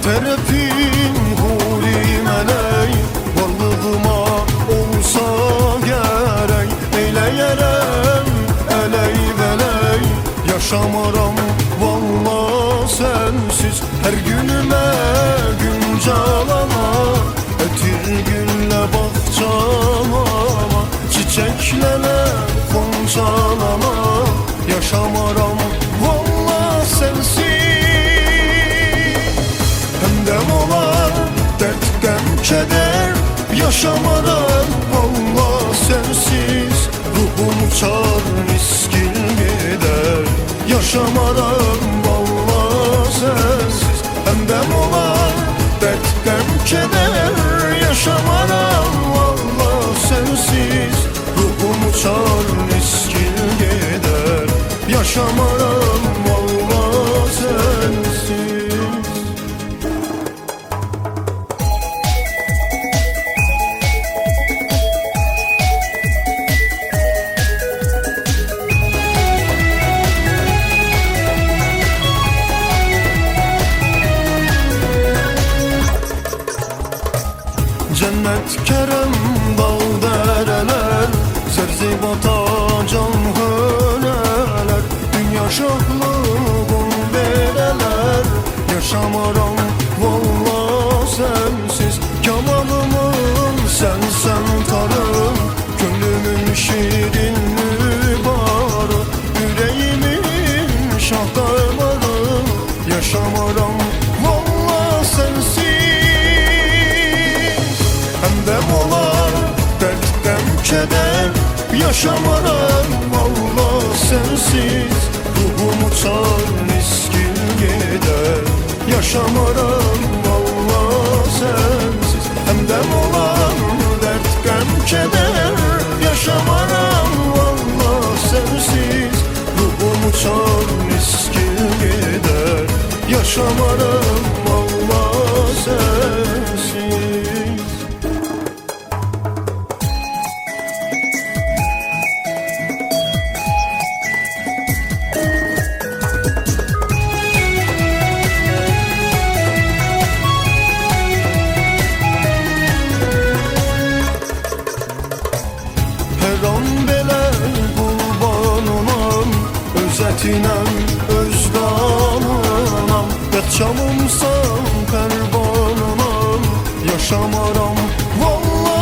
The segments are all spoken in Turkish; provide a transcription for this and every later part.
Terepim huri meleği, varlığıma olsa gerek. Eyleyerem eley veley, yaşamaram valla sensiz. Her günüme gün calana, etir gülle bahçama, çiçeklere koncalama, yaşamaram valla sensiz. Hemdem olar dert gem keder, yaşamaram valla sensiz. Ruhum çar miskin gider, yaşamaram valla sensiz. Hemdem olar dert gem keder, yaşamaram valla sensiz. Ruhum çar miskin gider, yaşamaram valla sensiz. Cennet kerem dağ dereler, zerzibata can höneler. Dünya şahlığın bereler, yaşamaram valla sensiz. Kemalımın sensen tarım, gönlümün şirin mübarı, yüreğimin şah damarı, yaşamaram valla sensiz. Hemdem olar dert dem keder, yaşamaram valla sensiz. Ruhum uçar miskin gider, yaşamaram valla sensiz. Hemdem olar dert dem keder, yaşamaram valla sensiz. Ruhum uçar miskin gider, yaşamaram valla sensiz. Özətinem, özdanınam, Bətçamımsan, pərvanınam, yaşamaram valla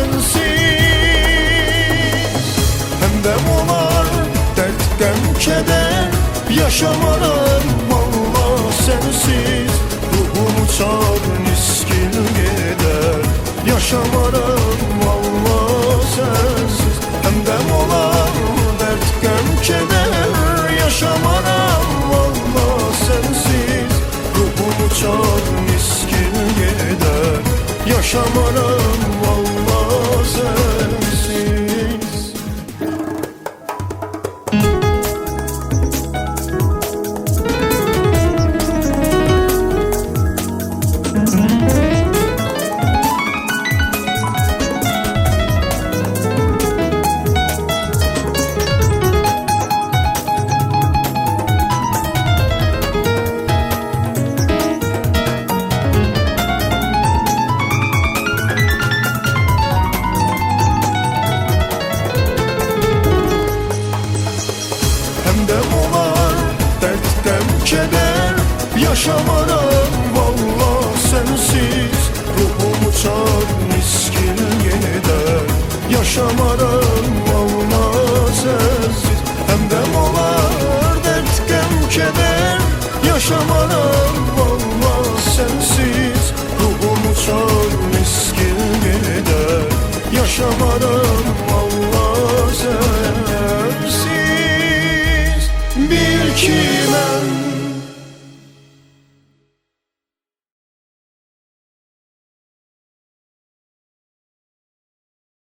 sensiz. Hemdem olar dert gəm keder, yaşamaram valla sensiz. Ruhum uçar miskin gider, yaşamaram valla sensiz. Hemdem olar dert gəm keder, yaşamaram valla sensiz. Ruhum uçar miskin gider, yaşamaram valla sensiz. Hemdem olar dert dem keder, yaşamaram valla sensiz. Ruhum uçar miskin gider, yaşamaram valla sensiz. Hemdem olar dert gem keder, yaşamaram valla sensiz. Ruhum uçar miskin gider, yaşamaram valla sensiz. Bil ki mən